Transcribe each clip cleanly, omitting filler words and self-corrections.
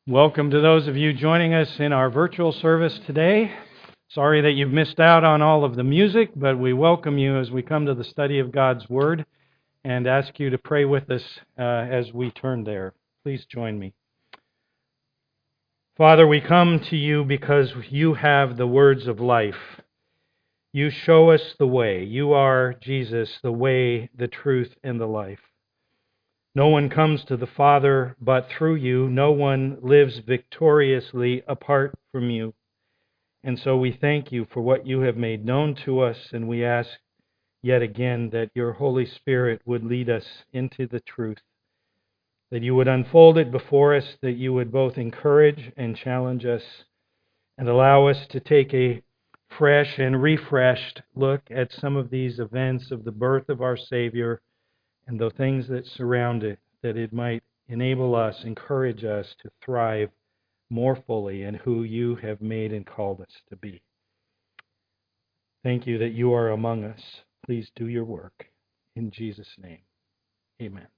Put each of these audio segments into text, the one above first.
Welcome to those of you joining us in our virtual service today. Sorry that you've missed out on all of the music, but we welcome you as we come to the study of God's Word and ask you to pray with us as we turn there. Please join me. Father, we come to you because you have the words of life. You show us the way. You are, Jesus, the way, the truth, and the life. No one comes to the Father but through you. No one lives victoriously apart from you. And so we thank you for what you have made known to us, and we ask yet again that your Holy Spirit would lead us into the truth, that you would unfold it before us, that you would both encourage and challenge us, and allow us to take a fresh and refreshed look at some of these events of the birth of our Savior and the things that surround it, that it might enable us, encourage us to thrive more fully in who you have made and called us to be. Thank you that you are among us. Please do your work. In Jesus' name, amen.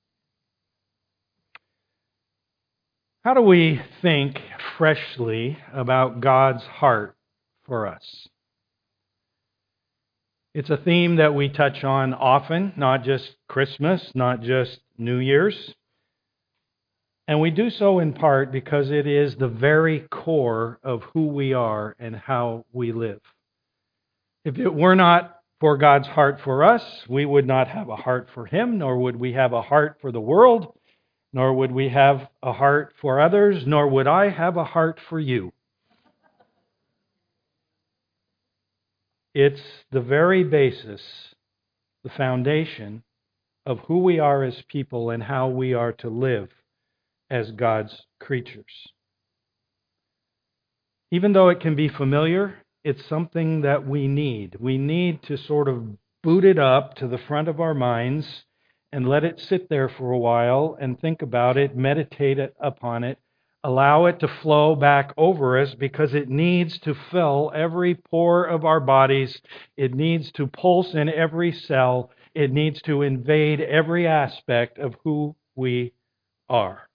How do we think freshly about God's heart for us? It's a theme that we touch on often, not just Christmas, not just New Year's. And we do so in part because it is the very core of who we are and how we live. If it were not for God's heart for us, we would not have a heart for Him, nor would we have a heart for the world, nor would we have a heart for others, nor would I have a heart for you. It's the very basis, the foundation of who we are as people and how we are to live as God's creatures. Even though it can be familiar, it's something that we need. We need to sort of boot it up to the front of our minds and let it sit there for a while and think about it, meditate upon it, allow it to flow back over us because it needs to fill every pore of our bodies. It needs to pulse in every cell. It needs to invade every aspect of who we are.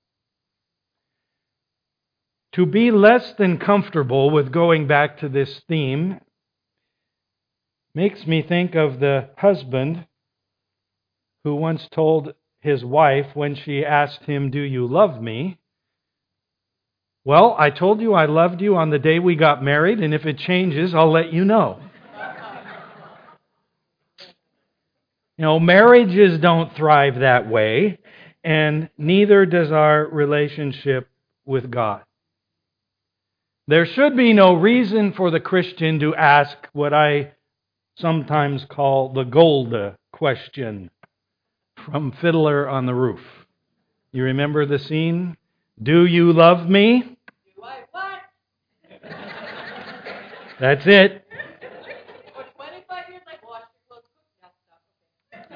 To be less than comfortable with going back to this theme makes me think of the husband who once told his wife when she asked him, "Do you love me?" "Well, I told you I loved you on the day we got married, and if it changes, I'll let you know." You know, marriages don't thrive that way, and neither does our relationship with God. There should be no reason for the Christian to ask what I sometimes call the Golda question from Fiddler on the Roof. You remember the scene? "Do you love me?" "Do I what?" That's it. For 25 years I've watched your clothes cook that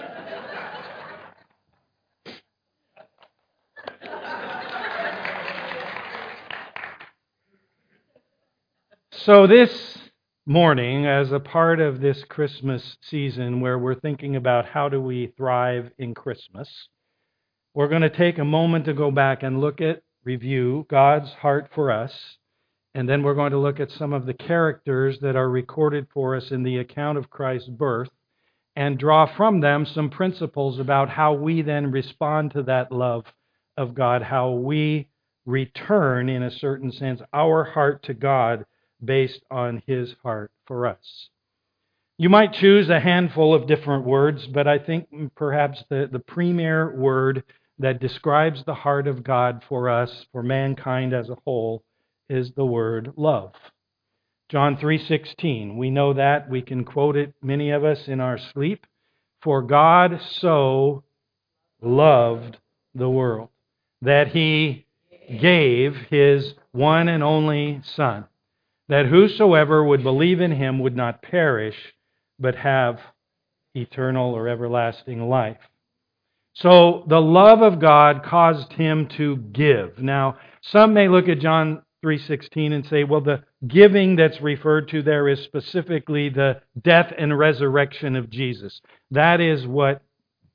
stuff. So this morning, as a part of this Christmas season where we're thinking about how do we thrive in Christmas, we're going to take a moment to go back and review God's heart for us, and then we're going to look at some of the characters that are recorded for us in the account of Christ's birth and draw from them some principles about how we then respond to that love of God, how we return, in a certain sense, our heart to God based on His heart for us. You might choose a handful of different words, but I think perhaps the premier word that describes the heart of God for us, for mankind as a whole, is the word love. John 3:16, we know that. We can quote it, many of us, in our sleep. "For God so loved the world that He gave His one and only Son, that whosoever would believe in Him would not perish, but have eternal or everlasting life." So the love of God caused Him to give. Now, some may look at John 3:16 and say, well, the giving that's referred to there is specifically the death and resurrection of Jesus. That is what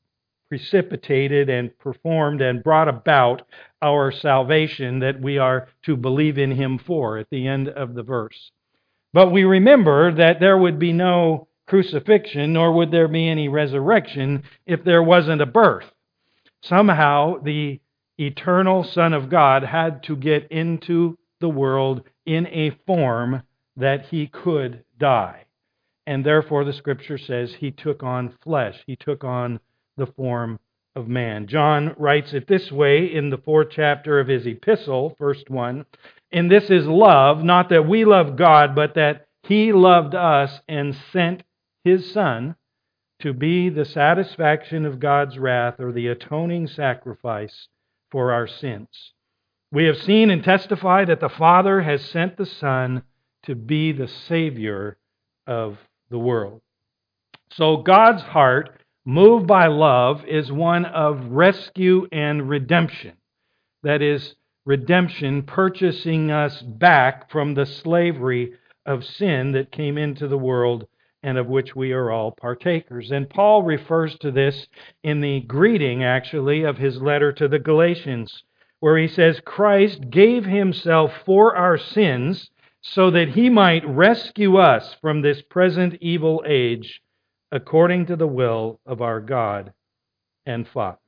precipitated and performed and brought about our salvation that we are to believe in Him for at the end of the verse. But we remember that there would be no crucifixion, nor would there be any resurrection if there wasn't a birth. Somehow, the eternal Son of God had to get into the world in a form that He could die. And therefore, the Scripture says He took on flesh. He took on the form of man. John writes it this way in the 4th chapter of his epistle, first one. And this is love, not that we love God, but that He loved us and sent His Son to be the satisfaction of God's wrath, or the atoning sacrifice for our sins. We have seen and testify that the Father has sent the Son to be the Savior of the world. So God's heart, moved by love, is one of rescue and redemption. That is, redemption, purchasing us back from the slavery of sin that came into the world and of which we are all partakers. And Paul refers to this in the greeting, actually, of his letter to the Galatians, where he says, Christ gave Himself for our sins so that He might rescue us from this present evil age, according to the will of our God and Father.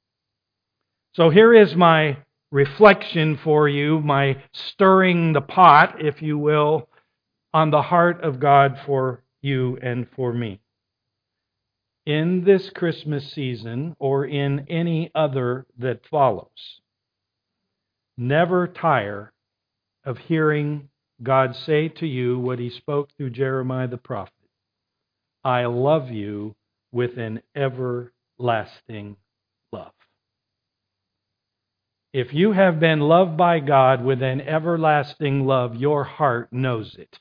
So here is my reflection for you, my stirring the pot, if you will, on the heart of God for you and for me. In this Christmas season, or in any other that follows, never tire of hearing God say to you what He spoke through Jeremiah the prophet. I love you with an everlasting love. If you have been loved by God with an everlasting love, your heart knows it,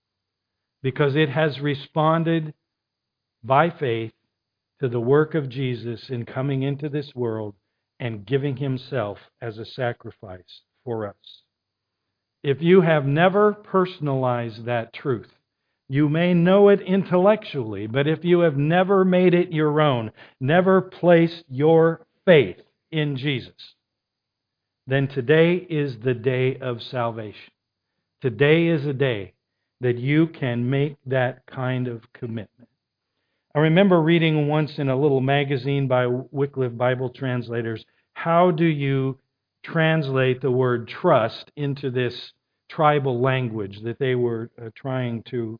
because it has responded by faith to the work of Jesus in coming into this world and giving Himself as a sacrifice for us. If you have never personalized that truth, you may know it intellectually, but if you have never made it your own, never placed your faith in Jesus, then today is the day of salvation. Today is a day that you can make that kind of commitment. I remember reading once in a little magazine by Wycliffe Bible Translators, how do you translate the word trust into this tribal language that they were trying to,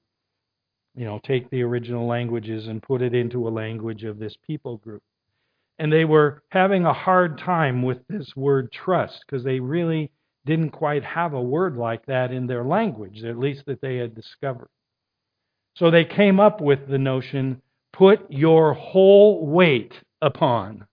take the original languages and put it into a language of this people group. And they were having a hard time with this word trust, because they really didn't quite have a word like that in their language, at least that they had discovered. So they came up with the notion, put your whole weight upon.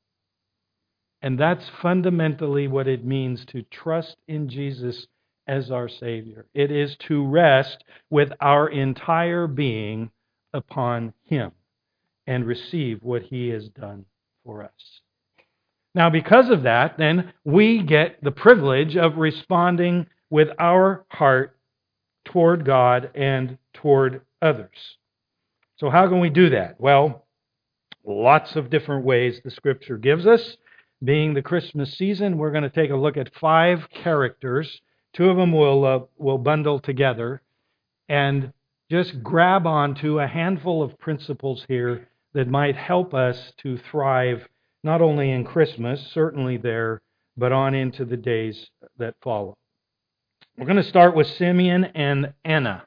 And that's fundamentally what it means to trust in Jesus as our Savior. It is to rest with our entire being upon Him and receive what He has done for us. Now, because of that, then, we get the privilege of responding with our heart toward God and toward others. So how can we do that? Well, lots of different ways the Scripture gives us. Being the Christmas season, we're going to take a look at 5 characters. 2 of them we'll bundle together and just grab onto a handful of principles here that might help us to thrive not only in Christmas, certainly there, but on into the days that follow. We're going to start with Simeon and Anna.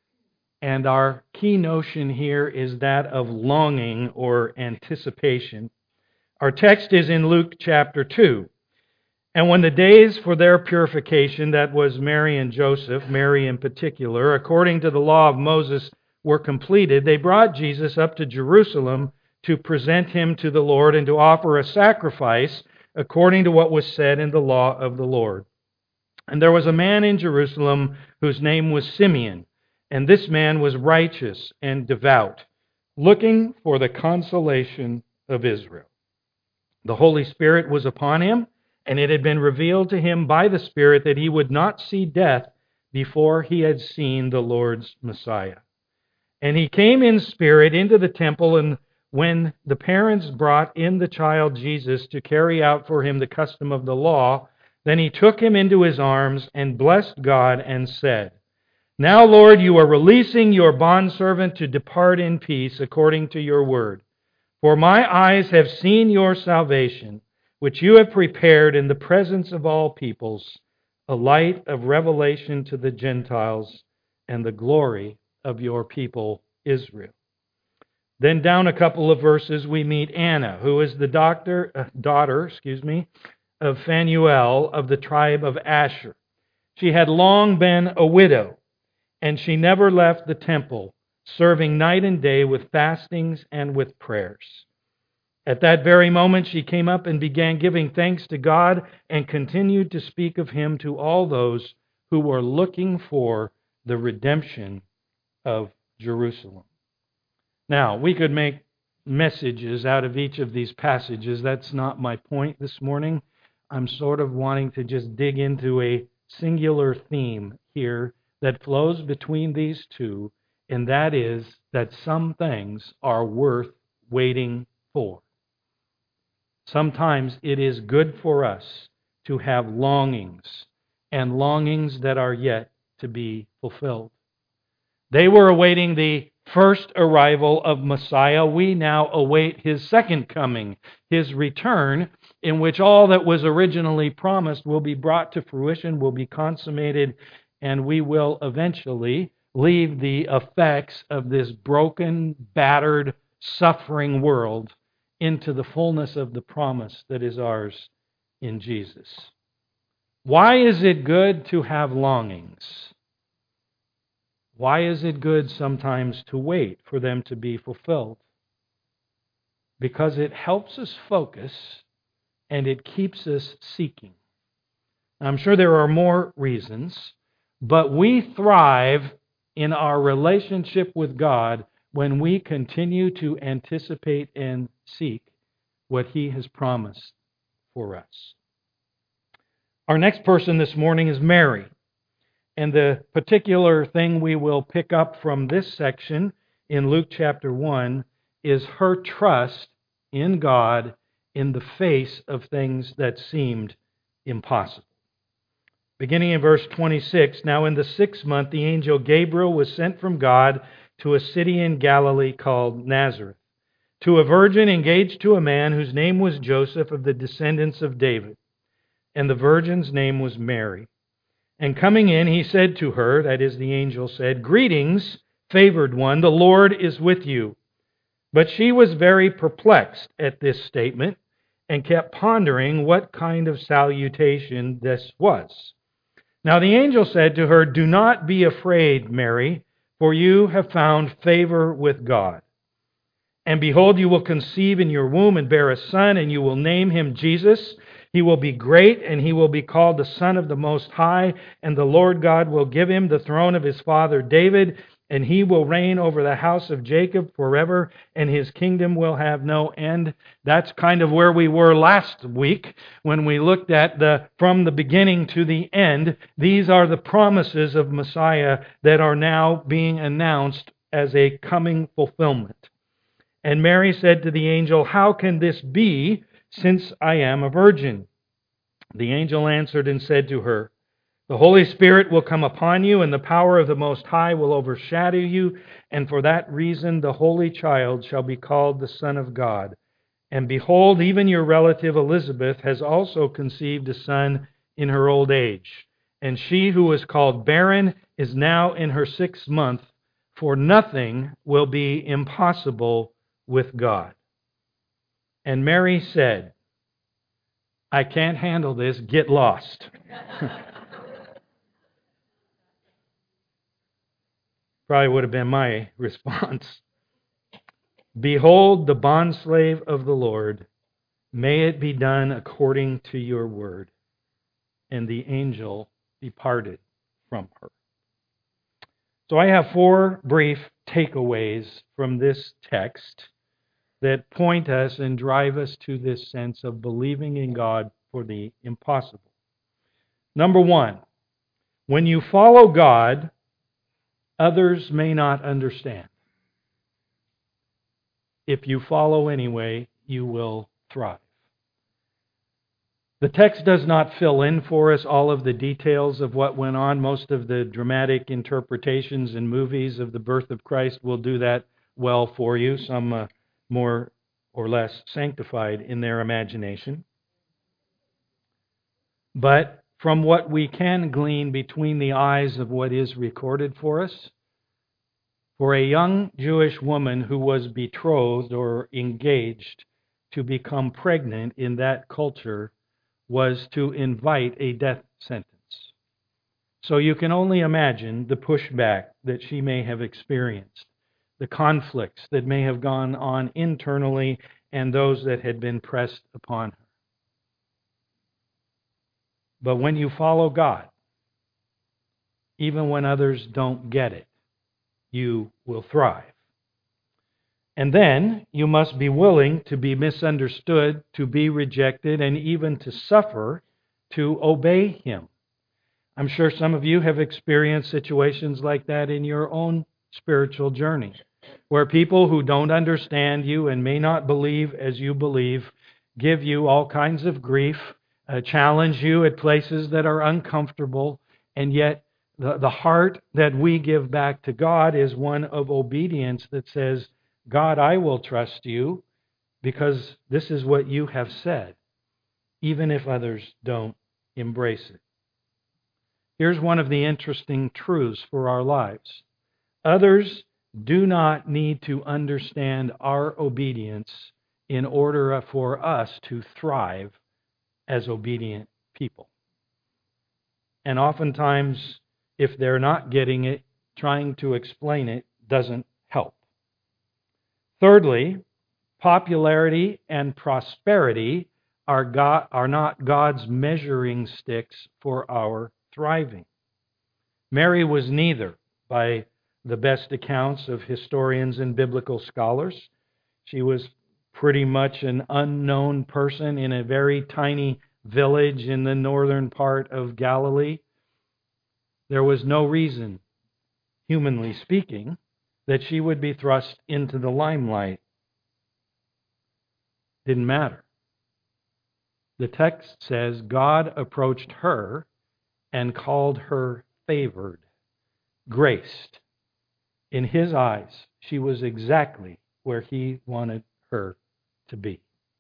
And our key notion here is that of longing or anticipation. Our text is in Luke chapter 2. And when the days for their purification, that was Mary and Joseph, Mary in particular, according to the law of Moses, were completed, they brought Jesus up to Jerusalem to present Him to the Lord and to offer a sacrifice according to what was said in the law of the Lord. And there was a man in Jerusalem whose name was Simeon, and this man was righteous and devout, looking for the consolation of Israel. The Holy Spirit was upon him, and it had been revealed to him by the Spirit that he would not see death before he had seen the Lord's Messiah. And he came in spirit into the temple, and when the parents brought in the child Jesus to carry out for him the custom of the law, then he took him into his arms and blessed God and said, "Now, Lord, you are releasing your bondservant to depart in peace according to your word. For my eyes have seen your salvation, which you have prepared in the presence of all peoples, a light of revelation to the Gentiles and the glory of your people Israel." Then down a couple of verses, we meet Anna, who is the daughter of Phanuel of the tribe of Asher. She had long been a widow, and she never left the temple, serving night and day with fastings and with prayers. At that very moment, she came up and began giving thanks to God and continued to speak of him to all those who were looking for the redemption of Jerusalem. Now, we could make messages out of each of these passages. That's not my point this morning. I'm sort of wanting to just dig into a singular theme here that flows between these two, and that is that some things are worth waiting for. Sometimes it is good for us to have longings, and longings that are yet to be fulfilled. They were awaiting the first arrival of Messiah. We now await his second coming, his return, in which all that was originally promised will be brought to fruition, will be consummated, and we will eventually leave the effects of this broken, battered, suffering world into the fullness of the promise that is ours in Jesus. Why is it good to have longings? Why is it good sometimes to wait for them to be fulfilled? Because it helps us focus and it keeps us seeking. I'm sure there are more reasons, but we thrive in our relationship with God when we continue to anticipate and seek what He has promised for us. Our next person this morning is Mary. And the particular thing we will pick up from this section in Luke chapter 1 is her trust in God in the face of things that seemed impossible. Beginning in verse 26, "Now in the 6th month the angel Gabriel was sent from God to a city in Galilee called Nazareth, to a virgin engaged to a man whose name was Joseph of the descendants of David. And the virgin's name was Mary. And coming in, he said to her," that is, the angel said, "Greetings, favored one, the Lord is with you." But she was very perplexed at this statement and kept pondering what kind of salutation this was. Now the angel said to her, "Do not be afraid, Mary, for you have found favor with God. And behold, you will conceive in your womb and bear a son, and you will name him Jesus. He will be great, and he will be called the Son of the Most High, and the Lord God will give him the throne of his father David, and he will reign over the house of Jacob forever, and his kingdom will have no end." That's kind of where we were last week when we looked at from the beginning to the end. These are the promises of Messiah that are now being announced as a coming fulfillment. And Mary said to the angel, "How can this be, since I am a virgin?" The angel answered and said to her, "The Holy Spirit will come upon you, and the power of the Most High will overshadow you, and for that reason the Holy Child shall be called the Son of God. And behold, even your relative Elizabeth has also conceived a son in her old age. And she who was called barren is now in her 6th month, for nothing will be impossible with God." And Mary said, "I can't handle this, get lost." Probably would have been my response. "Behold, the bondslave of the Lord, may it be done according to your word." And the angel departed from her. So I have 4 brief takeaways from this text that point us and drive us to this sense of believing in God for the impossible. Number 1, when you follow God, others may not understand. if you follow anyway, you will thrive. The text does not fill in for us all of the details of what went on. Most of the dramatic interpretations and movies of the birth of Christ will do that well for you, some more or less sanctified in their imagination. But from what we can glean between the eyes of what is recorded for us, for a young Jewish woman who was betrothed or engaged to become pregnant in that culture was to invite a death sentence. So you can only imagine the pushback that she may have experienced, the conflicts that may have gone on internally, and those that had been pressed upon her. But when you follow God, even when others don't get it, you will thrive. And then you must be willing to be misunderstood, to be rejected, and even to suffer to obey Him. I'm sure some of you have experienced situations like that in your own spiritual journey, where people who don't understand you and may not believe as you believe give you all kinds of grief, challenge you at places that are uncomfortable, and yet the heart that we give back to God is one of obedience that says, God, I will trust you because this is what you have said, even if others don't embrace it. Here's one of the interesting truths for our lives. Others do not need to understand our obedience in order for us to thrive as obedient people. And oftentimes, if they're not getting it, trying to explain it doesn't help. Thirdly, popularity and prosperity are not God's measuring sticks for our thriving. Mary was neither, by the best accounts of historians and biblical scholars. She was pretty much an unknown person in a very tiny village in the northern part of Galilee. There was no reason, humanly speaking, that she would be thrust into the limelight. Didn't matter. The text says God approached her and called her favored, graced. In His eyes, she was exactly where He wanted her to be.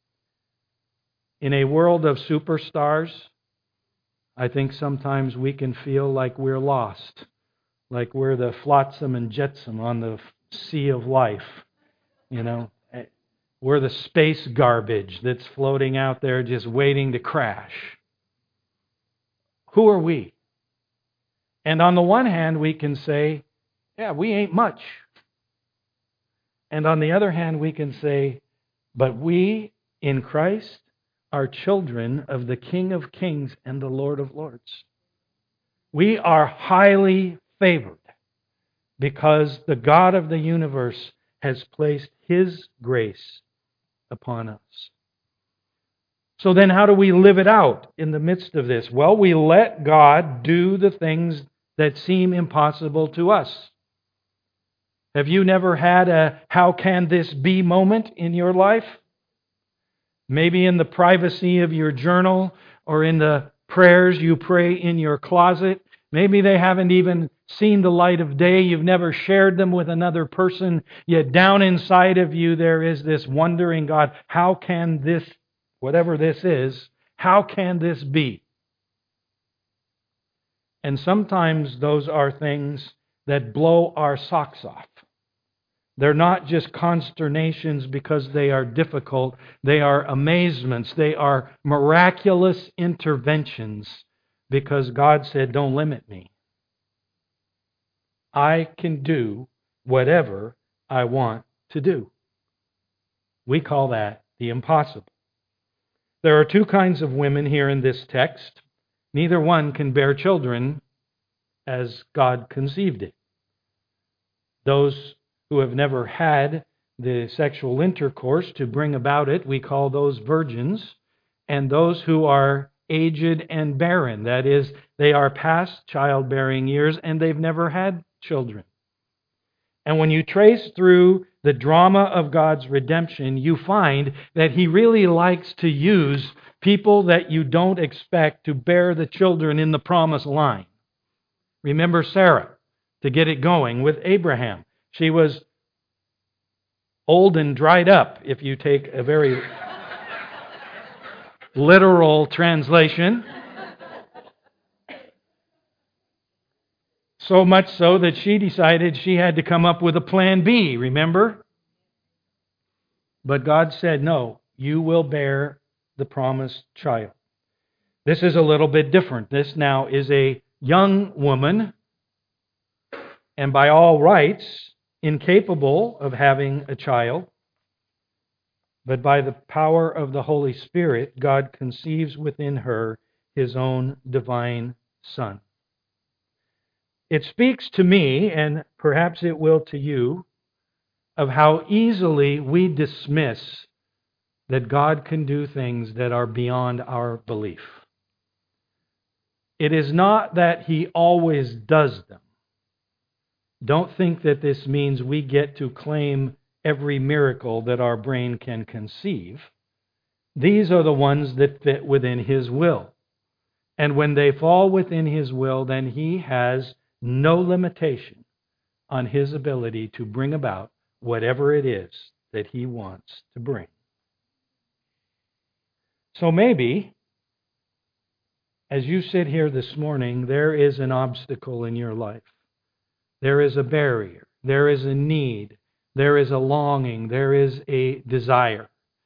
In a world of superstars, I think sometimes we can feel like we're lost, like we're the flotsam and jetsam on the sea of life. You know, we're the space garbage that's floating out there just waiting to crash. Who are we? And on the one hand, we can say, yeah, we ain't much. And on the other hand, we can say, but we in Christ are children of the King of Kings and the Lord of Lords. We are highly favored because the God of the universe has placed His grace upon us. So then how do we live it out in the midst of this? Well, we let God do the things that seem impossible to us. Have you never had a how can this be moment in your life? Maybe in the privacy of your journal or in the prayers you pray in your closet. Maybe they haven't even seen the light of day. You've never shared them with another person. Yet down inside of you there is this wondering, God, how can this, whatever this is, how can this be? And sometimes those are things that blow our socks off. They're not just consternations because they are difficult. They are amazements. They are miraculous interventions because God said, don't limit me. I can do whatever I want to do. We call that the impossible. There are two kinds of women here in this text. Neither one can bear children as God conceived it. Those who have never had the sexual intercourse to bring about it, we call those virgins. And those who are aged and barren, that is, they are past childbearing years and they've never had children. And when you trace through the drama of God's redemption, you find that He really likes to use people that you don't expect to bear the children in the promised line. Remember Sarah, to get it going with Abraham. She was old and dried up, if you take a very literal translation. So much so that she decided she had to come up with a plan B, remember? But God said, no, you will bear the promised child. This is a little bit different. This now is a young woman, and by all rights, incapable of having a child. But by the power of the Holy Spirit, God conceives within her His own divine Son. It speaks to me, and perhaps it will to you, of how easily we dismiss that God can do things that are beyond our belief. It is not that He always does them. Don't think that this means we get to claim every miracle that our brain can conceive. These are the ones that fit within His will. And when they fall within His will, then He has no limitation on His ability to bring about whatever it is that He wants to bring. So maybe, as you sit here this morning, there is an obstacle in your life. There is a barrier. There is a need. There is a longing. There is a desire.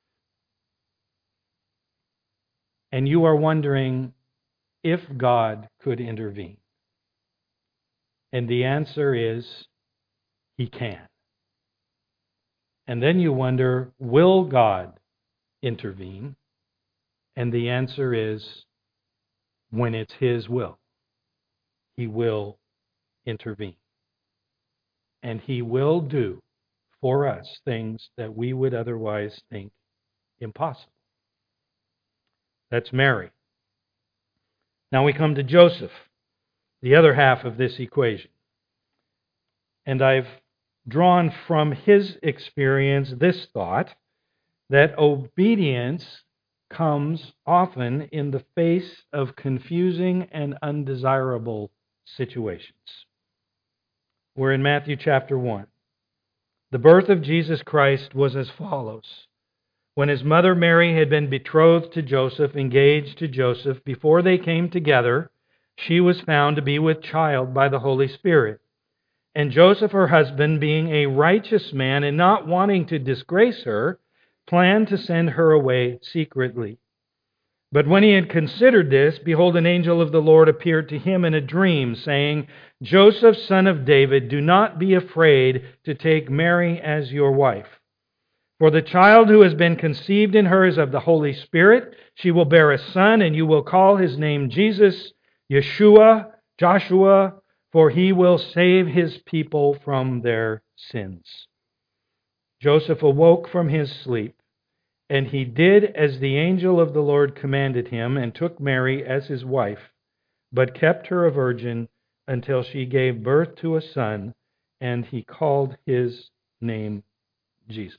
And you are wondering if God could intervene. And the answer is, He can. And then you wonder, will God intervene? And the answer is, when it's His will, He will intervene. And He will do for us things that we would otherwise think impossible. That's Mary. Now we come to Joseph, the other half of this equation. And I've drawn from his experience this thought, that obedience comes often in the face of confusing and undesirable situations. We're in Matthew chapter 1. The birth of Jesus Christ was as follows. When His mother Mary had been betrothed to Joseph, engaged to Joseph, before they came together, she was found to be with child by the Holy Spirit. And Joseph, her husband, being a righteous man and not wanting to disgrace her, planned to send her away secretly. But when he had considered this, behold, an angel of the Lord appeared to him in a dream, saying, Joseph, son of David, do not be afraid to take Mary as your wife. For the child who has been conceived in her is of the Holy Spirit. She will bear a son, and you will call his name Jesus, Yeshua, Joshua, for he will save his people from their sins. Joseph awoke from his sleep, and he did as the angel of the Lord commanded him, and took Mary as his wife, but kept her a virgin until she gave birth to a son, and he called his name Jesus.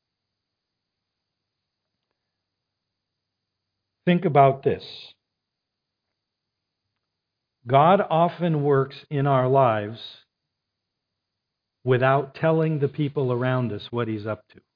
Think about this. God often works in our lives without telling the people around us what He's up to.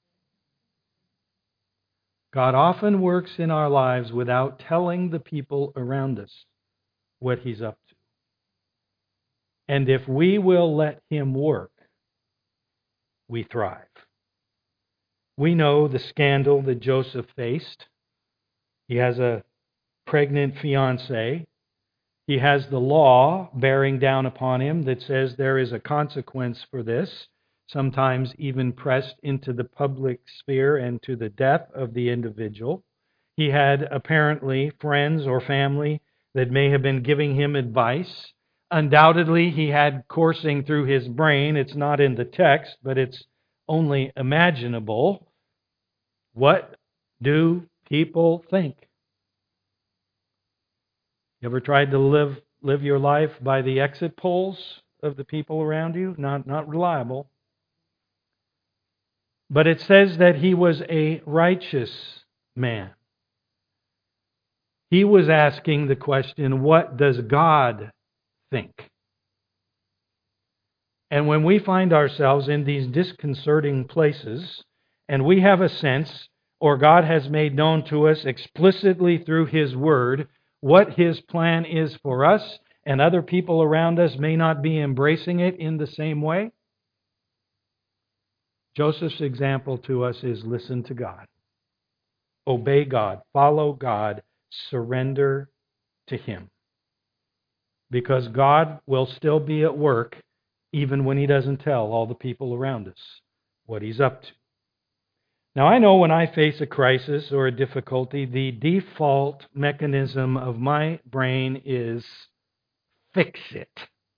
God often works in our lives without telling the people around us what He's up to. And if we will let Him work, we thrive. We know the scandal that Joseph faced. He has a pregnant fiancée. He has the law bearing down upon him that says there is a consequence for this, sometimes even pressed into the public sphere and to the death of the individual. He had apparently friends or family that may have been giving him advice. Undoubtedly, he had coursing through his brain, it's not in the text, but it's only imaginable. What do people think? You ever tried to live your life by the exit polls of the people around you? Not reliable. But it says that he was a righteous man. He was asking the question, what does God think? And when we find ourselves in these disconcerting places, and we have a sense, or God has made known to us explicitly through His Word, what His plan is for us, and other people around us may not be embracing it in the same way, Joseph's example to us is listen to God, obey God, follow God, surrender to Him. Because God will still be at work even when He doesn't tell all the people around us what He's up to. Now, I know when I face a crisis or a difficulty, the default mechanism of my brain is fix it.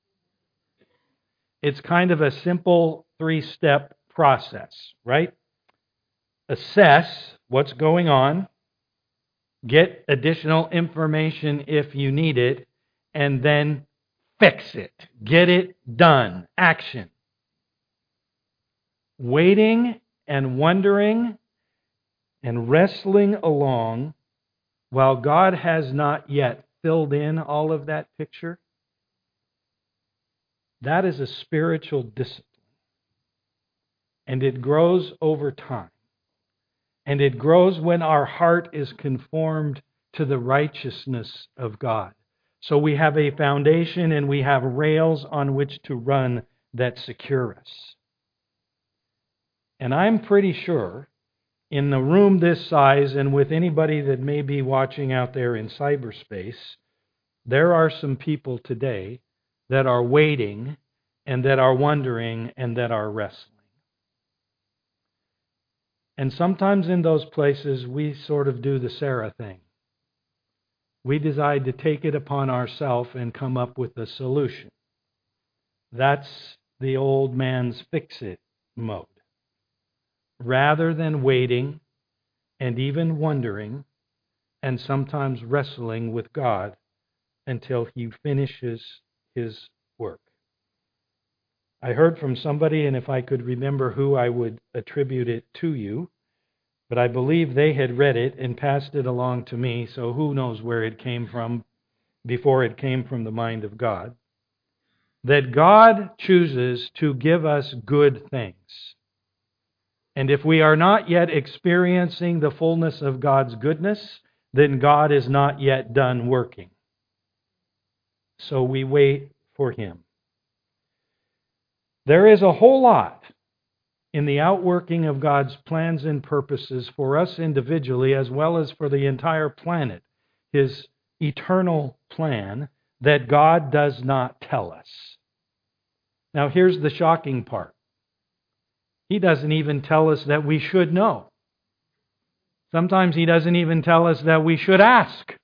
It's kind of a simple 3-step process, right? Assess what's going on, get additional information if you need it, and then fix it. Get it done. Action. Waiting and wondering and wrestling along while God has not yet filled in all of that picture, that is a spiritual discipline. And it grows over time. And it grows when our heart is conformed to the righteousness of God. So we have a foundation and we have rails on which to run that secure us. And I'm pretty sure in the room this size and with anybody that may be watching out there in cyberspace, there are some people today that are waiting and that are wondering and that are wrestling. And sometimes in those places, we sort of do the Sarah thing. We decide to take it upon ourselves and come up with a solution. That's the old man's fix-it mode. Rather than waiting and even wondering and sometimes wrestling with God until He finishes His work. I heard from somebody, and if I could remember who, I would attribute it to you, but I believe they had read it and passed it along to me, so who knows where it came from before it came from the mind of God. That God chooses to give us good things. And if we are not yet experiencing the fullness of God's goodness, then God is not yet done working. So we wait for Him. There is a whole lot in the outworking of God's plans and purposes for us individually as well as for the entire planet, His eternal plan, that God does not tell us. Now here's the shocking part. He doesn't even tell us that we should know. Sometimes He doesn't even tell us that we should ask.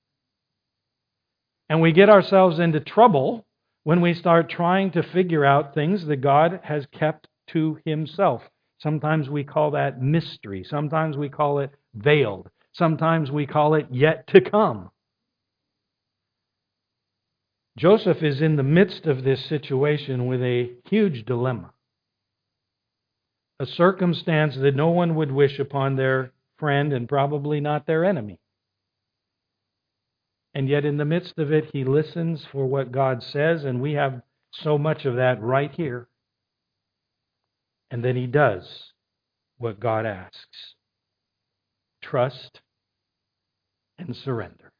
And we get ourselves into trouble when we start trying to figure out things that God has kept to Himself. Sometimes we call that mystery. Sometimes we call it veiled. Sometimes we call it yet to come. Joseph is in the midst of this situation with a huge dilemma. A circumstance that no one would wish upon their friend and probably not their enemy. And yet in the midst of it, he listens for what God says, and we have so much of that right here. And then he does what God asks. Trust and surrender.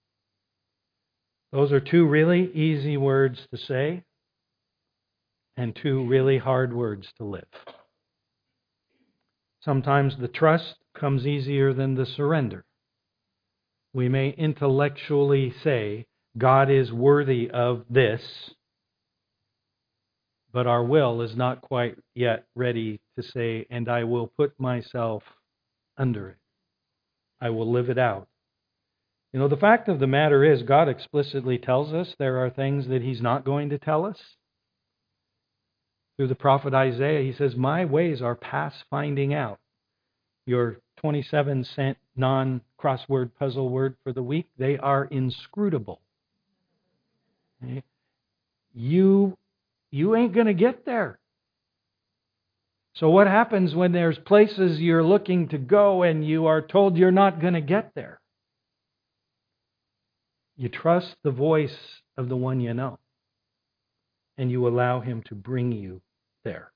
Those are two really easy words to say and two really hard words to live. Sometimes the trust comes easier than the surrender. We may intellectually say, God is worthy of this, but our will is not quite yet ready to say, and I will put myself under it. I will live it out. You know, the fact of the matter is, God explicitly tells us there are things that He's not going to tell us. Through the prophet Isaiah, he says, my ways are past finding out. Your 27-cent non-crossword puzzle word for the week, they are inscrutable. Okay? You ain't going to get there. So what happens when there's places you're looking to go and you are told you're not going to get there? You trust the voice of the one you know, and you allow Him to bring you there.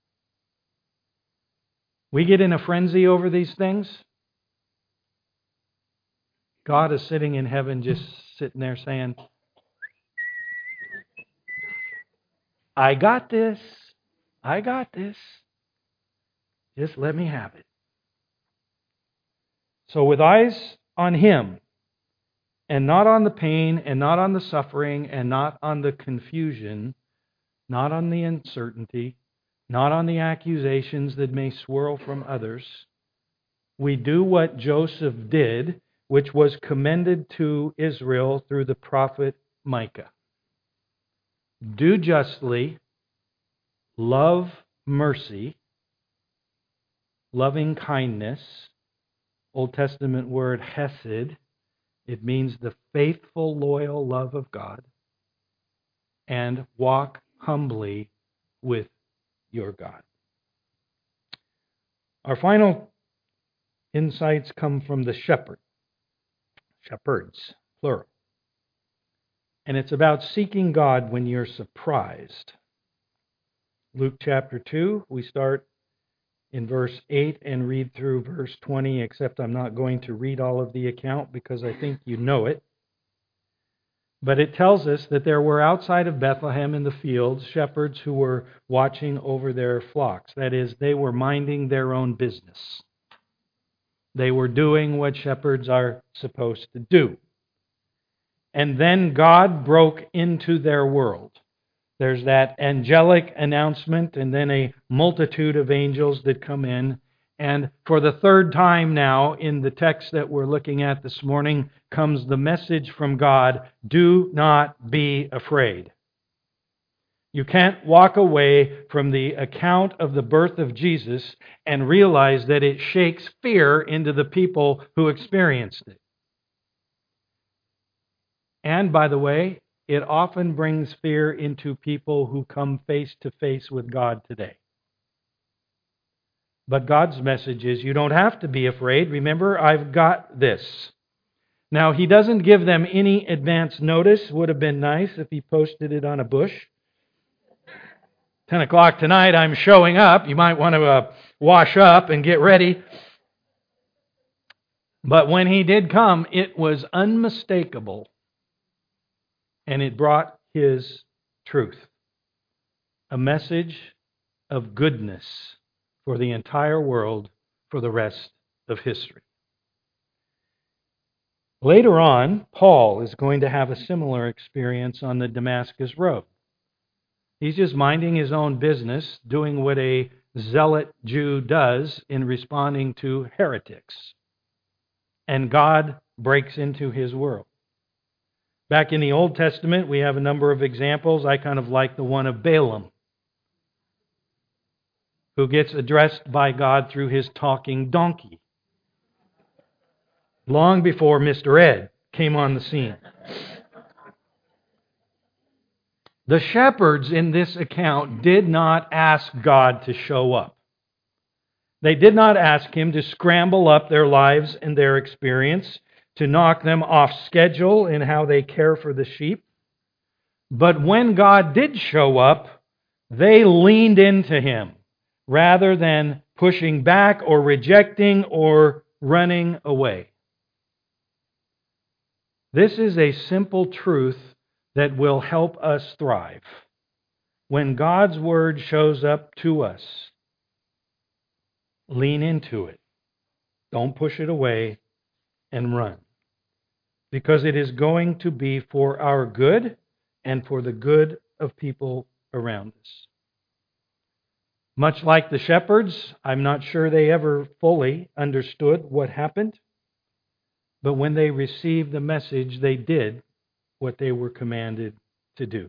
We get in a frenzy over these things. God is sitting in heaven just sitting there saying, I got this. I got this. Just let me have it. So with eyes on Him, and not on the pain, and not on the suffering, and not on the confusion, not on the uncertainty, not on the accusations that may swirl from others, we do what Joseph did, which was commended to Israel through the prophet Micah. Do justly, love mercy, loving kindness, Old Testament word hesed. It means the faithful, loyal love of God, and walk humbly with your God. Our final insights come from the shepherds, plural. And it's about seeking God when you're surprised. Luke chapter 2, we start in verse 8 and read through verse 20, except I'm not going to read all of the account because I think you know it. But it tells us that there were outside of Bethlehem in the fields shepherds who were watching over their flocks. That is, they were minding their own business. They were doing what shepherds are supposed to do. And then God broke into their world. There's that angelic announcement and then a multitude of angels that come in. And for the third time now in the text that we're looking at this morning comes the message from God, do not be afraid. You can't walk away from the account of the birth of Jesus and realize that it shakes fear into the people who experienced it. And by the way, it often brings fear into people who come face to face with God today. But God's message is, you don't have to be afraid. Remember, I've got this. Now, He doesn't give them any advance notice. Would have been nice if He posted it on a bush. 10 o'clock tonight, I'm showing up. You might want to wash up and get ready. But when He did come, it was unmistakable. And it brought His truth. A message of goodness for the entire world for the rest of history. Later on, Paul is going to have a similar experience on the Damascus Road. He's just minding his own business, doing what a zealot Jew does in responding to heretics. And God breaks into his world. Back in the Old Testament, we have a number of examples. I kind of like the one of Balaam, who gets addressed by God through his talking donkey, long before Mr. Ed came on the scene. The shepherds in this account did not ask God to show up. They did not ask Him to scramble up their lives and their experience, to knock them off schedule in how they care for the sheep. But when God did show up, they leaned into Him rather than pushing back or rejecting or running away. This is a simple truth that will help us thrive. When God's Word shows up to us, lean into it. Don't push it away and run. Because it is going to be for our good and for the good of people around us. Much like the shepherds, I'm not sure they ever fully understood what happened. But when they received the message, they did what they were commanded to do.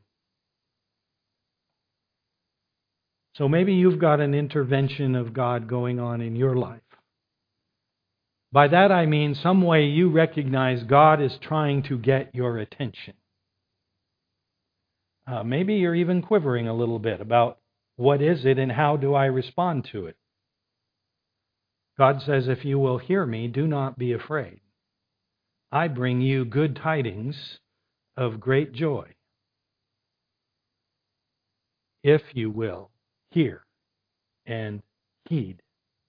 So maybe you've got an intervention of God going on in your life. By that I mean some way you recognize God is trying to get your attention. Maybe you're even quivering a little bit about what is it and how do I respond to it. God says, if you will hear me, do not be afraid. I bring you good tidings of great joy. If you will hear and heed.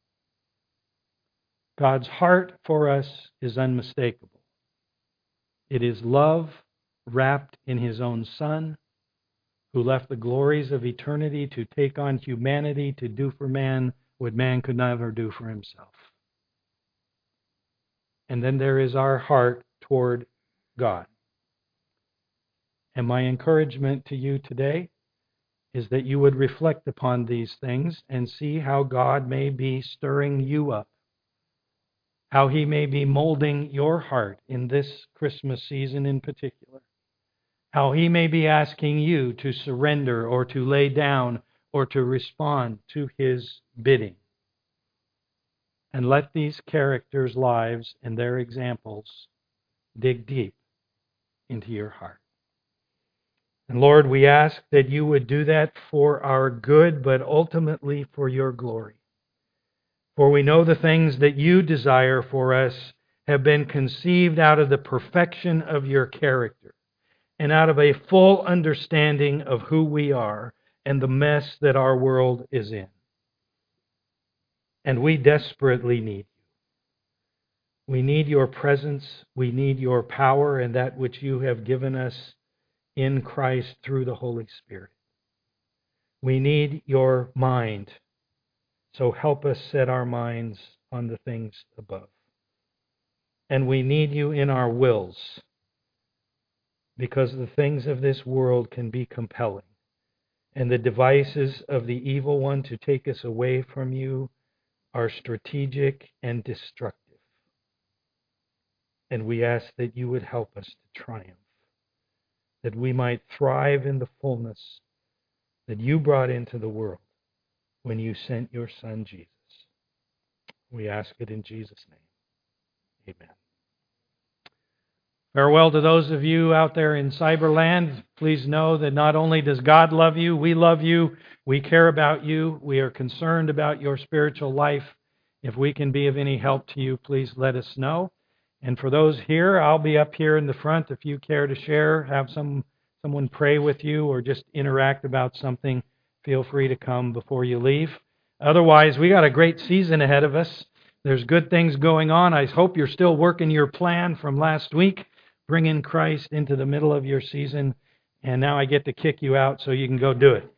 God's heart for us is unmistakable. It is love wrapped in His own Son, who left the glories of eternity to take on humanity to do for man what man could never do for himself. And then there is our heart toward God. And my encouragement to you today is that you would reflect upon these things and see how God may be stirring you up, how He may be molding your heart in this Christmas season in particular, how He may be asking you to surrender or to lay down or to respond to His bidding. And let these characters' lives and their examples dig deep into your heart. And Lord, we ask that you would do that for our good, but ultimately for your glory. For we know the things that you desire for us have been conceived out of the perfection of your character and out of a full understanding of who we are and the mess that our world is in. And we desperately need you. We need your presence. We need your power and that which you have given us in Christ through the Holy Spirit. We need your mind. So help us set our minds on the things above. And we need you in our wills, because the things of this world can be compelling, and the devices of the evil one to take us away from you are strategic and destructive. And we ask that you would help us to triumph, that we might thrive in the fullness that you brought into the world when you sent your Son, Jesus. We ask it in Jesus' name. Amen. Farewell to those of you out there in Cyberland. Please know that not only does God love you, we care about you, we are concerned about your spiritual life. If we can be of any help to you, please let us know. And for those here, I'll be up here in the front if you care to share, have someone pray with you, or just interact about something. Feel free to come before you leave. Otherwise, we got a great season ahead of us. There's good things going on. I hope you're still working your plan from last week, bringing Christ into the middle of your season. And now I get to kick you out so you can go do it.